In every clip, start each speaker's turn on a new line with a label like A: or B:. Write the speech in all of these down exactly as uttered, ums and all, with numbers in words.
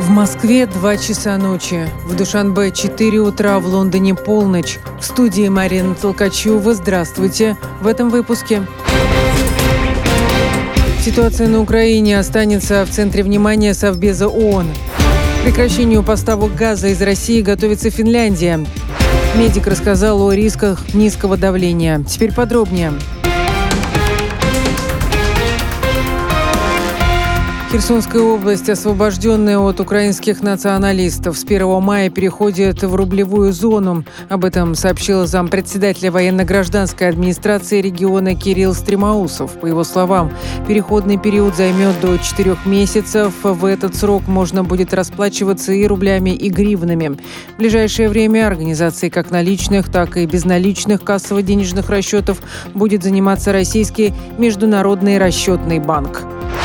A: В Москве два часа ночи, в Душанбе четыре утра, в Лондоне полночь. В студии Марина Толкачева. Здравствуйте. В этом выпуске. Ситуация на Украине останется в центре внимания Совбеза ООН. К прекращению поставок газа из России готовится Финляндия. Медик рассказал о рисках низкого давления. Теперь подробнее. Херсонская область, освобожденная от украинских националистов, с первого мая переходит в рублевую зону. Об этом сообщил зампредседателя военно-гражданской администрации региона Кирилл Стремоусов. По его словам, переходный период займет до четырех месяцев. В этот срок можно будет расплачиваться и рублями, и гривнами. В ближайшее время организацией как наличных, так и безналичных кассово-денежных расчетов будет заниматься Российский международный расчетный банк.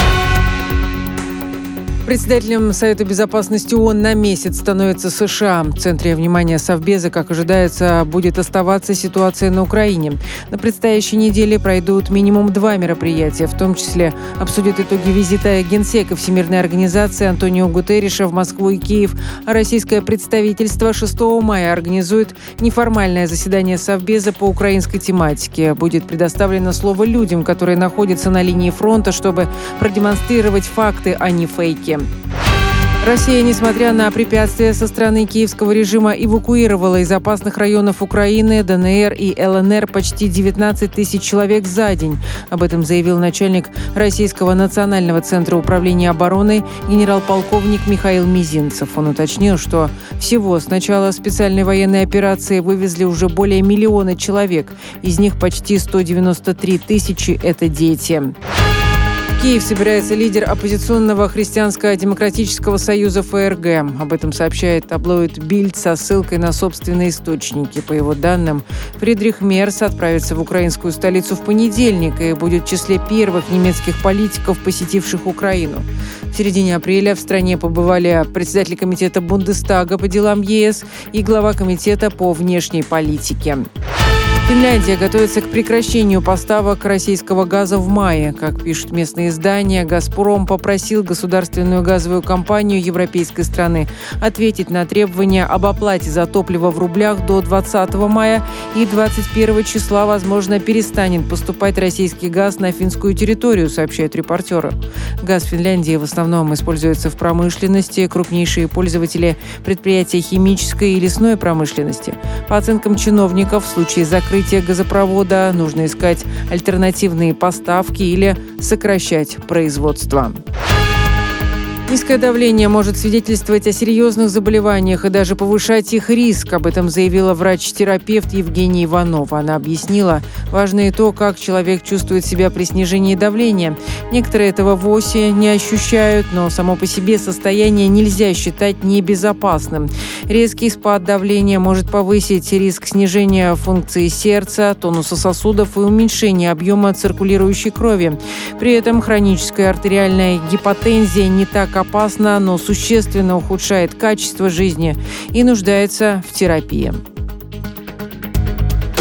A: Председателем Совета безопасности ООН на месяц становится США. В центре внимания Совбеза, как ожидается, будет оставаться ситуация на Украине. На предстоящей неделе пройдут минимум два мероприятия, в том числе обсудят итоги визита генсека Всемирной организации Антонио Гутерриша в Москву и Киев, а российское представительство шестого мая организует неформальное заседание Совбеза по украинской тематике. Будет предоставлено слово людям, которые находятся на линии фронта, чтобы продемонстрировать факты, а не фейки. Россия, несмотря на препятствия со стороны киевского режима, эвакуировала из опасных районов Украины, ДНР и ЛНР почти девятнадцать тысяч человек за день. Об этом заявил начальник Российского национального центра управления обороны генерал-полковник Михаил Мизинцев. Он уточнил, что всего с начала специальной военной операции вывезли уже более миллиона человек. Из них почти сто девяносто три тысячи – это дети. В Киев собирается лидер оппозиционного христианско-демократического союза ФРГ. Об этом сообщает таблоид «Бильд» со ссылкой на собственные источники. По его данным, Фридрих Мерц отправится в украинскую столицу в понедельник и будет в числе первых немецких политиков, посетивших Украину. В середине апреля в стране побывали председатель комитета Бундестага по делам ЕС и глава комитета по внешней политике. Финляндия готовится к прекращению поставок российского газа в мае. Как пишут местные издания, «Газпром» попросил государственную газовую компанию европейской страны ответить на требования об оплате за топливо в рублях до двадцатого мая, и двадцать первого числа, возможно, перестанет поступать российский газ на финскую территорию, сообщают репортеры. Газ Финляндии в основном используется в промышленности. Крупнейшие пользователи – предприятия химической и лесной промышленности. По оценкам чиновников, в случае закрытия газопровода нужно искать альтернативные поставки или сокращать производство. Низкое давление может свидетельствовать о серьезных заболеваниях и даже повышать их риск. Об этом заявила врач-терапевт Евгения Иванова. Она объяснила, важно и то, как человек чувствует себя при снижении давления. Некоторые этого вовсе не ощущают, но само по себе состояние нельзя считать небезопасным. Резкий спад давления может повысить риск снижения функции сердца, тонуса сосудов и уменьшения объема циркулирующей крови. При этом хроническая артериальная гипотензия не так опасна, но существенно ухудшает качество жизни и нуждается в терапии.